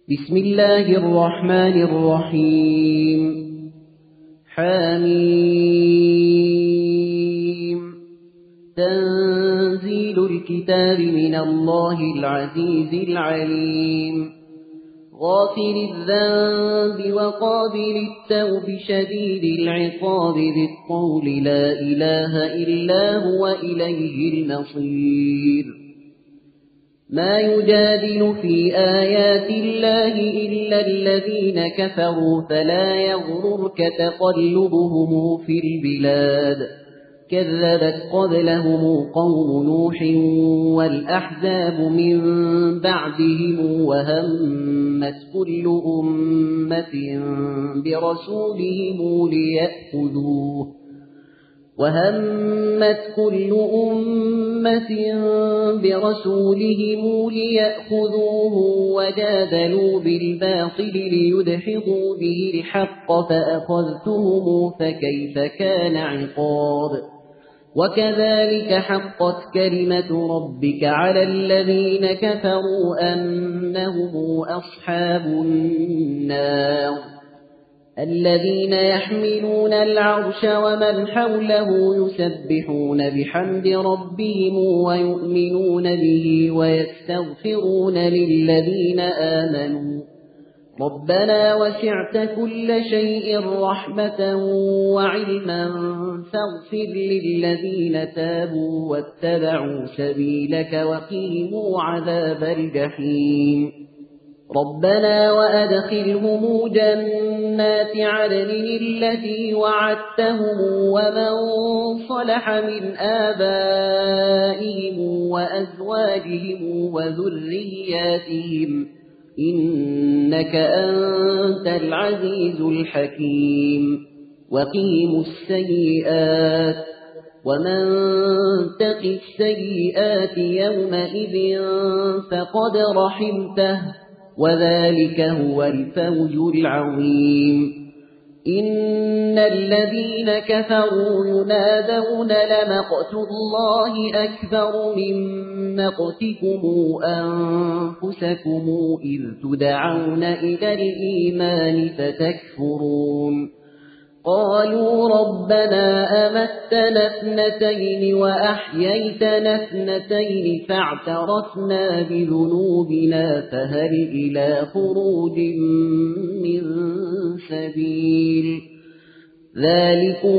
بسم الله الرحمن الرحيم. حميم. تنزيل الكتاب من الله العزيز العليم. غافر الذنب وقابل التوب شديد العقاب ذي الطول لا إله إلا هو إليه المصير. ما يجادل في آيات الله إلا الذين كفروا فلا يغررك تقلبهم في البلاد. كذبت قبلهم قوم نوح والأحزاب من بعدهم وهمت كل أمة برسولهم ليأخذوه وجادلوا بالباطل ليدحضوا به الحق فأخذتهم فكيف كان عقاب. وكذلك حقت كلمة ربك على الذين كفروا أنهم أصحاب النار. الذين يحملون العرش ومن حوله يسبحون بحمد ربهم ويؤمنون به ويستغفرون للذين آمنوا ربنا وسعت كل شيء رحمة وعلما فاغفر للذين تابوا واتبعوا سبيلك وقيموا عذاب الجحيم. ربنا وأدخلهم جنات عدن التي وعدتهم ومن صلح من آبائهم وأزواجهم وذرياتهم إنك أنت العزيز الحكيم. وقيموا السيئات ومن تق السيئات يومئذ فقد رحمته وذلك هو الفوز العظيم. إن الذين كفروا ينادون لمقت الله أكبر من مقتكم أنفسكم إذ تدعون إلى الإيمان فتكفرون. قالوا ربنا أمتنا اثنتين وأحييتنا اثنتين فاعترفنا بذنوبنا فهل إلى خروج من سبيل. ذلكم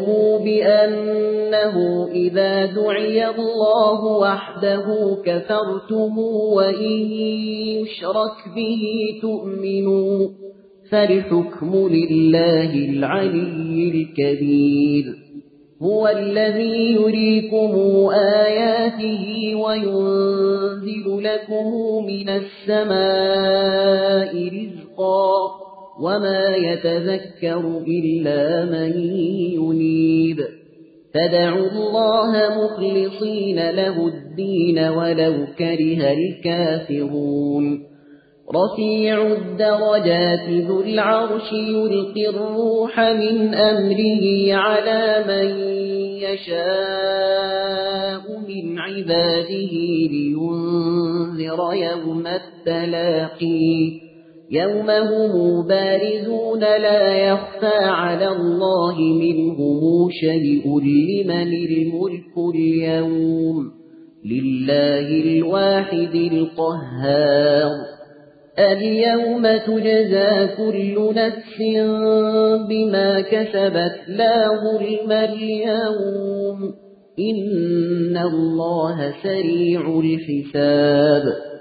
بأنه إذا دعي الله وحده كفرتم وإن يشرك به تؤمنوا فالحكم لله العلي الكبير. هو الذي يريكم آياته وينزل لكم من السماء رزقا وما يتذكر إلا من ينيب. فادعوا الله مخلصين له الدين ولو كره الكافرون. رفيع الدرجات ذو العرش يلقي الروح من أمره على من يشاء من عباده لينذر يوم التلاقي يوم هم بارزون لا يخفى على الله منهم شيء. لمن الملك اليوم لله الواحد القهار. اليوم تجزى كل نفس بما كسبت لا ظلم اليوم إن الله سريع الحساب.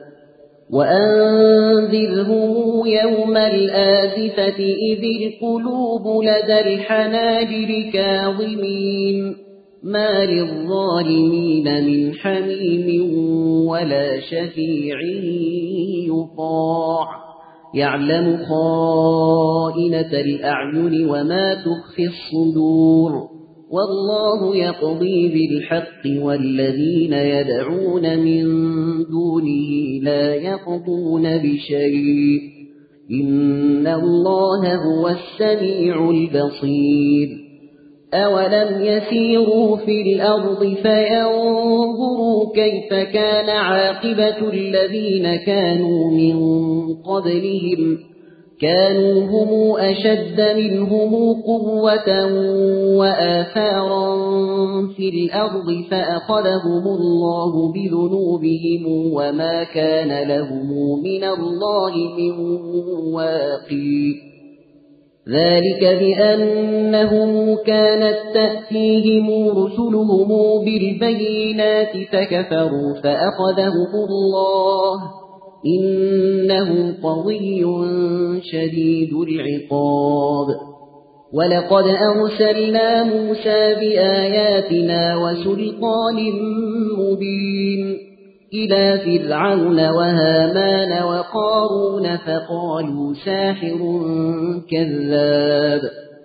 وأنذرهم يوم الآزفة إذ القلوب لدى الحناجر كاظمين ما للظالمين من حميم ولا شفيع يطاع. يعلم خائنة الأعين وما تخفي الصدور والله يقضي بالحق والذين يدعون من دونه لا يقضون بشيء إن الله هو السميع البصير. أولم يسيروا في الأرض فينظروا كيف كان عاقبة الذين كانوا من قبلهم كانوا هم أشد منهم قوة وآثارا في الأرض فأخذهم الله بذنوبهم وما كان لهم من الله من واقي ذلك بأنهم كانت تأتيهم رسلهم بالبينات فكفروا فأخذهم الله إنه قوي شديد العقاب ولقد أرسلنا موسى بآياتنا وسلطان مبين إلى فرعون وهامان وقارون فقالوا ساحر كذاب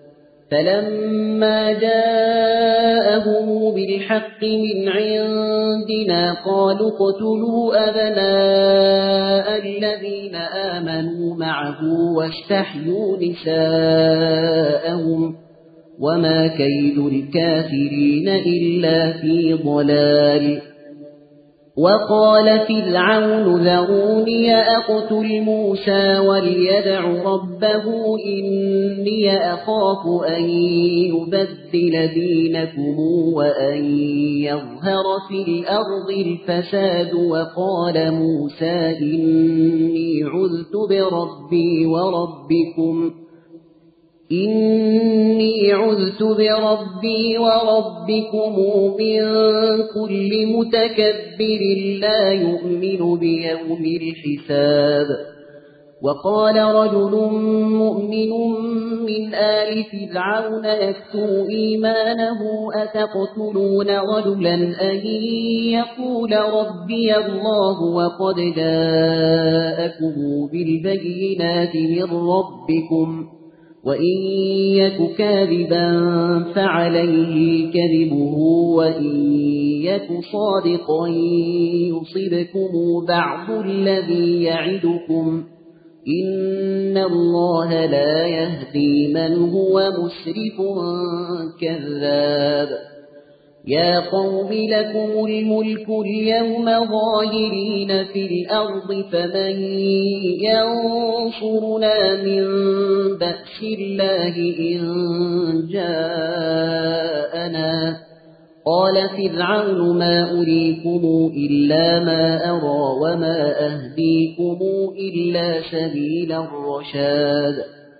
فلما جاءهم بالحق من عندنا قالوا اقتلوا أبناء الذين آمنوا معه واستحيوا نساءهم وما كيد الكافرين إلا في ضلال وقال فرعون ذروني أقتل موسى وليدع ربه إني أخاف أن يبدل دينكم وأن يظهر في الأرض الفساد وقال موسى إني عذت بربي وربكم من كل متكبر لا يؤمن بيوم الحساب وقال رجل مؤمن من آل فرعون يكتم إيمانه أتقتلون رجلا أن يقول ربي الله وقد جاءكم بالبينات من ربكم وإن يك كاذبا فعليه كذبه وإن يك صادقا يصبكم بعض الذي يعدكم إن الله لا يهدي من هو مسرف كذاب يا قوم لكم الملك اليوم ظاهرين في الأرض فمن ينصرنا من بأس الله إن جاءنا قال فرعون ما أريكم إلا ما أرى وما أهديكم إلا سبيل الرشاد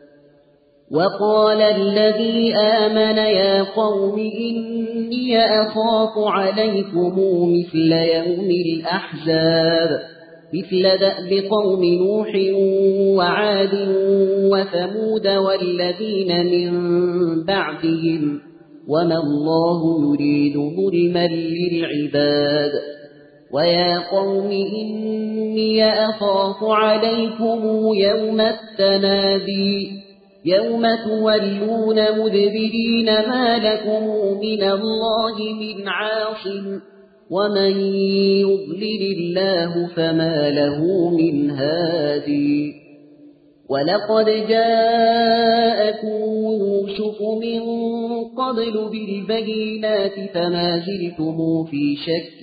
وقال الذي آمن يا قوم إني أخاف عليكم مثل يوم الأحزاب مثل دأب قوم نوح وعاد وثمود والذين من بعدهم وما الله يريد ظلما للعباد ويا قوم إني أخاف عليكم يوم التنادي يوم تولون مدبرين ما لكم من الله من عاصم ومن يضلل الله فما له من هادي ولقد جاءكم يوسف من قبل بالبينات فما زلتم في شك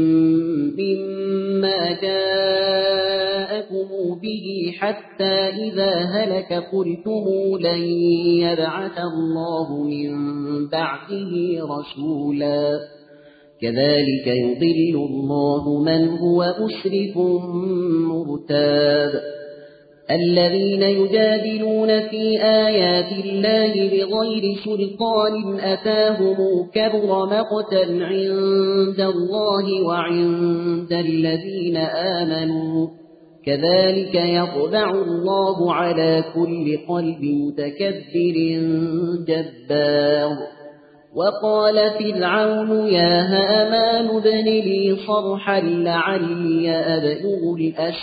مما جاءكم به حتى إذا هلك قلتم لن يبعث الله من بعده رسولا كذلك يضل الله من هو مسرف مرتاب الذين يجادلون في آيات الله بغير سلطان أتاهم كبر مقتا عند الله وعند الذين آمنوا كذلك يطبع الله على كل قلب متكبر جبار وقال فرعون يا هامان ابن لي صرحا لعلي أبلغ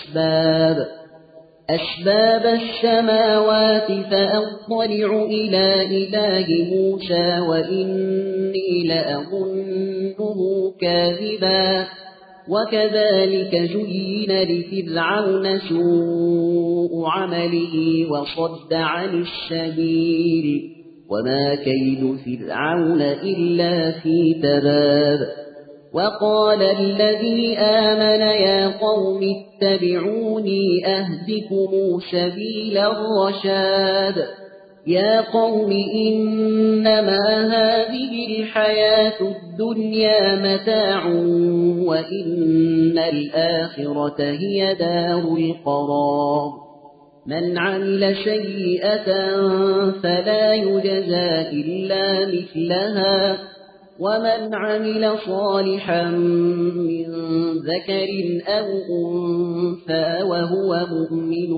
أسباب السماوات فأطلع إلى إله موسى وإني لأظنه كاذبا وكذلك زين لفرعون سوء عمله وصد عن السبيل وما كيد فرعون إلا في تباب وقال الذي آمن يا قوم اتبعوني أهدكم سبيل الرشاد يا قوم إنما هذه الحياة الدنيا متاع وإن الآخرة هي دار القرار من عمل سيئة فلا يجزى إلا مثلها ومن عمل صالحا من ذكر أو أنثى وهو مؤمن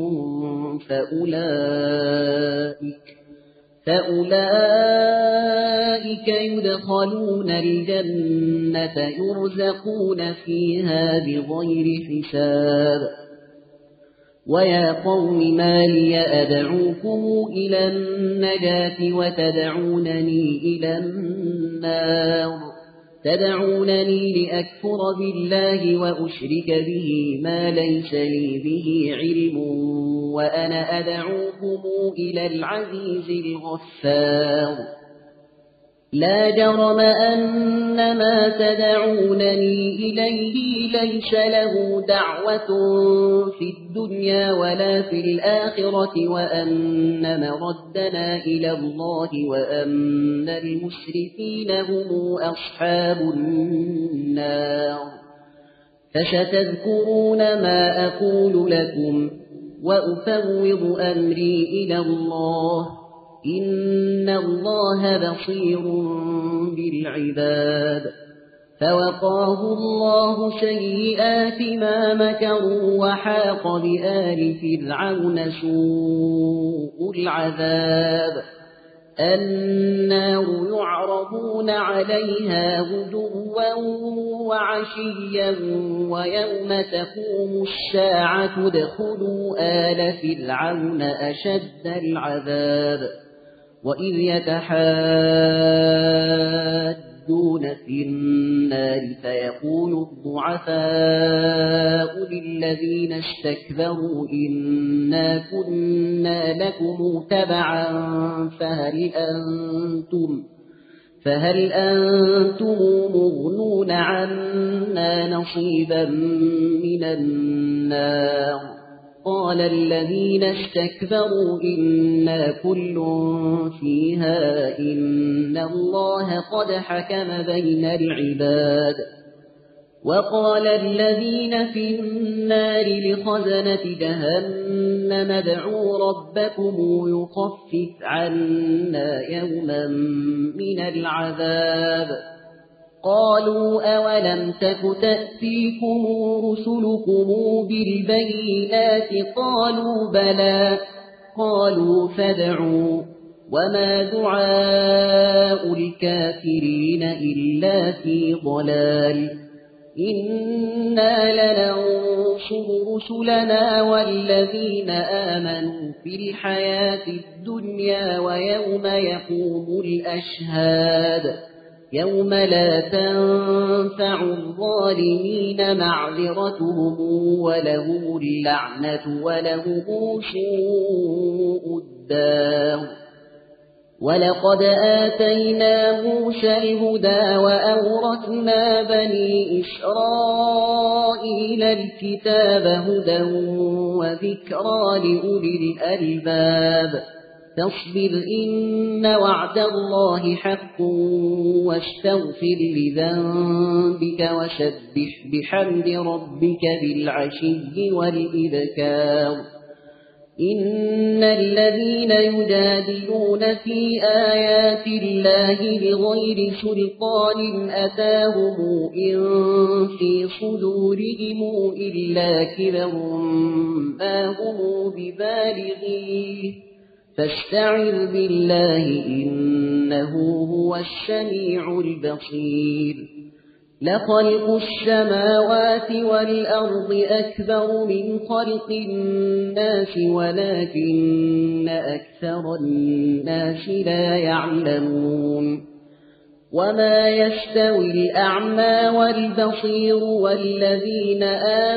فأولئك يدخلون الجنة يرزقون فيها بغير حساب ويا قوم ما لي أدعوكم إلى النجاة وتدعونني إلى النار تدعونني لأكفر بالله وأشرك به ما ليس لي به علم وأنا أدعوكم إلى العزيز الغفار لا جرم أن ما تدعونني إليه ليس له دعوة في الدنيا ولا في الآخرة وأن مردنا إلى الله وأن المشركين هم أصحاب النار فستذكرون ما أقول لكم وأفوض أمري إلى الله إن الله بصير بالعباد فوقاه الله سيئات ما مكروا وحاق بآل فرعون سوء العذاب النار يعرضون عليها غدوا وعشيا ويوم تقوم الساعة ادخلوا آل فرعون أشد العذاب وإذ يتحاجون في النار فيقول الضعفاء للذين استكبروا إنا كنا لكم تبعا فهل أنتم مغنون عنا نصيبا من النار قال الذين استكبروا إنا كل فيها إن الله قد حكم بين العباد وقال الذين في النار لخزنة جهنم ادعوا ربكم يخفف عنا يوما من العذاب قالوا أولم تك تأتيكم رسلكم بالبينات قالوا بلى قالوا فادعوا وما دعاء الكافرين إلا في ضلال إنا لننصر رسلنا والذين آمنوا في الحياة الدنيا ويوم يقوم الأشهاد يوم لا تنفع الظالمين معذرتهم ولهم اللعنة ولهم سوء الدار ولقد آتينا موسى الهدى وأورثنا بني إسرائيل الكتاب هدى وذكرى لأولي الألباب فاصبر إن وعد الله حق واستغفر لذنبك وسبح بحمد ربك بالعشي والإبكار إن الذين يجادلون في آيات الله بغير سلطان أتاهم إن في صدورهم إلا كبر ما هم ببالغيه فاستعذ بالله إنه هو السميع البصير لخلق السماوات والأرض أكبر من خلق الناس ولكن أكثر الناس لا يعلمون وما يستوي الأعمى والبصير والذين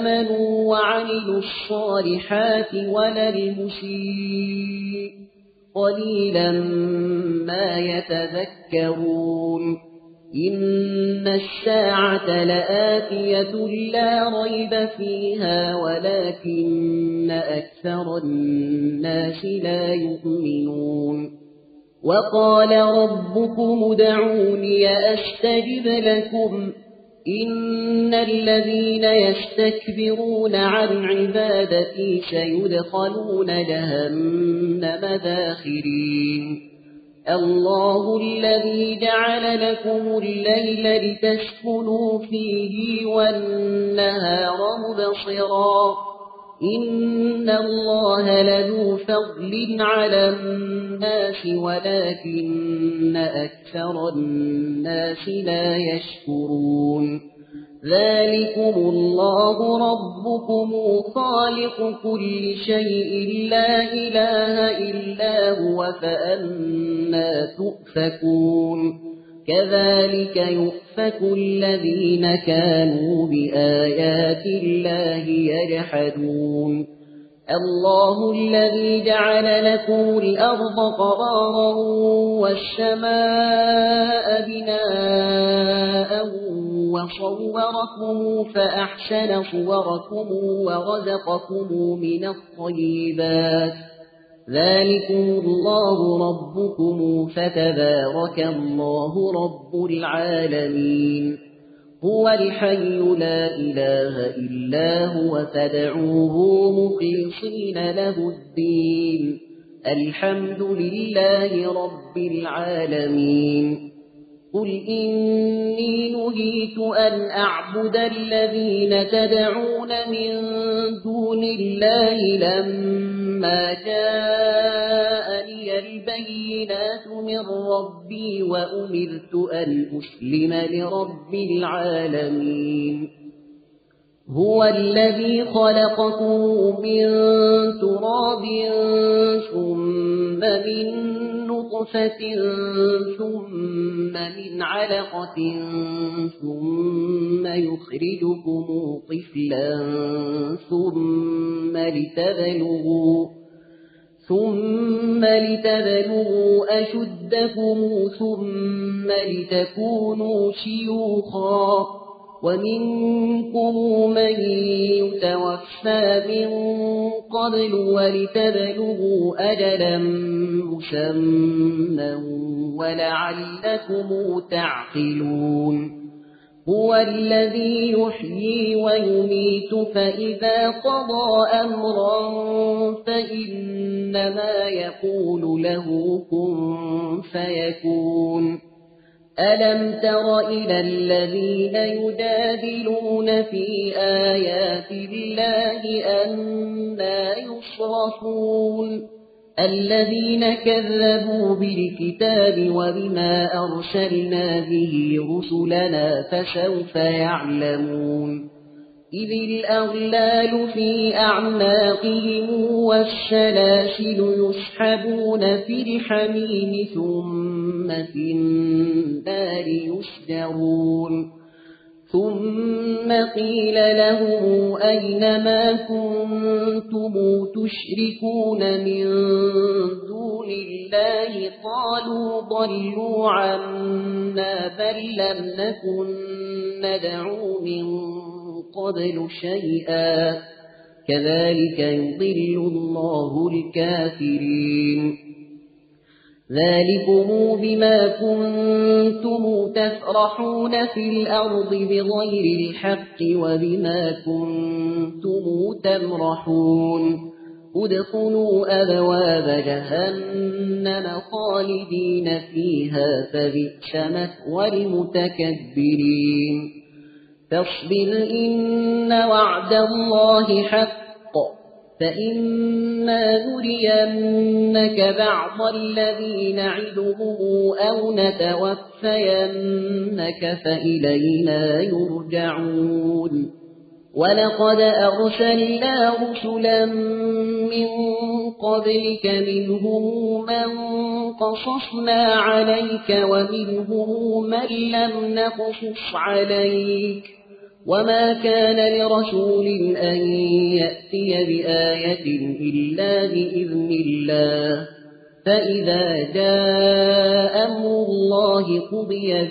آمنوا وعملوا الصالحات ولا المسيء قليلا ما يتذكرون إن الساعة لآتية لا ريب فيها ولكن أكثر الناس لا يؤمنون وقال ربكم ادعوني أستجب لكم إن الذين يستكبرون عن عبادتي سيدخلون جهنم داخرين الله الذي جعل لكم الليل لتسكنوا فيه والنهار مبصرا إن الله لذو فضل على الناس ولكن أكثر الناس لا يشكرون ذلكم الله ربكم خالق كل شيء لا إله إلا هو فأنى تؤفكون كذلك يؤفك الذين كانوا بآيات الله يجحدون الله الذي جعل لكم الأرض قرارا والسماء بناء وصوركم فأحسن صوركم ورزقكم من الطيبات ذلكم الله ربكم فتبارك الله رب العالمين هو الحي لا إله إلا هو فادعوه مخلصين له الدين الحمد لله رب العالمين قل إني نهيت أن أعبد الذين تدعون من دون الله لما جاءني البينات من ربي وأمرت أن أسلم لرب العالمين هو الذي خلقكم من تراب ثم من نطفة ثم من علقة ثم يخرجكم طفلا ثم لتبلغوا أشدكم ثم لتكونوا شيوخا ومنكم من يتوفى من قبل ولتبلغوا أجلا مسمى ولعلكم تعقلون هو الذي يحيي ويميت فإذا قضى أمرا فإنما يقول له كن فيكون ألم تر إلى الذين يجادلون في آيات الله أنى يصرفون الذين كذبوا بالكتاب وبما أرسلنا به رسلنا فسوف يعلمون إذ الأغلال في أعناقهم والسلاسل يسحبون في الحميم ثم في النار يسجرون ثم قيل لهم أين ما كنتم تشركون من دون الله قالوا ضلوا عنا بل لم نكن ندعو من قبل شيئا كذلك يضل الله الكافرين ذلكم بما كنتم تفرحون في الأرض بغير الحق وبما كنتم تمرحون ادخلوا أبواب جهنم خالدين فيها فبئس مثوى المتكبرين فاصبر إن وعد الله حق فإما نرينك بعض الذي نعدهم أو نتوفينك فإلينا يرجعون ولقد أرسلنا رسلا من قبلك منهم من قصصنا عليك ومنهم من لم نقصص عليك وما كان لرسول أن يأتي بآية إلا بإذن الله فإذا جاء أمر الله قضي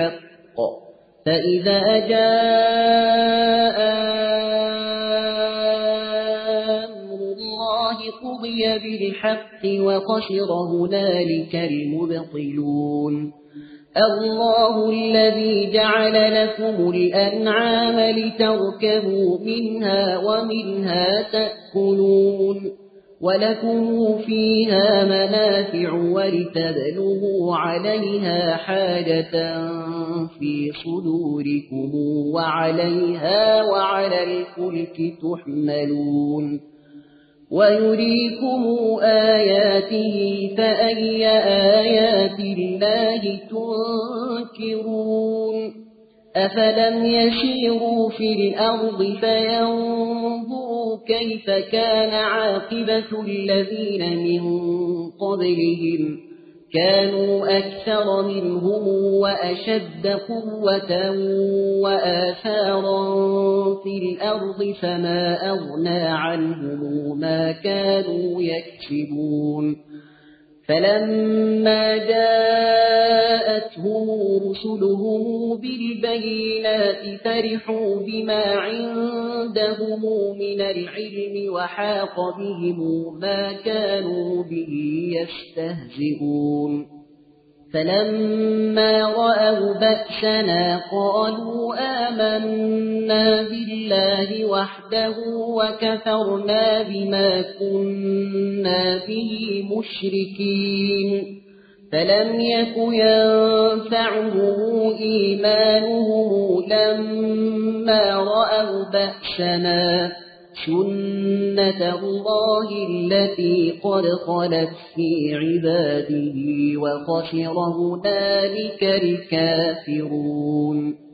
بالحق وخسر هنالك المبطلون. الله الذي جعل لكم الأنعام لتركبوا منها ومنها تأكلون ولكم فيها منافع ولتبلغوا عليها حاجة في صدوركم وعليها وعلى الفلك تحملون ويريكم آياته فأي آيات الله تنكرون أفلم يسيروا في الأرض فينظروا كيف كان عاقبة الذين من قبلهم كانوا أكثر منهم وأشد قوة وآثارا في الأرض فما أغنى عنهم ما كانوا يكسبون. فلما جاءتهم رسلهم بالبينات فرحوا بما عندهم من العلم وحاق بهم ما كانوا به يستهزئون. فلما رأوا بأسنا قالوا آمنا بالله وحده وكفرنا بما كنا به مشركين. فلم يك ينفعهم إيمانهم لما رأوا بأسنا سنة الله التي قد خلت في عباده وخسر هنالك الكافرون.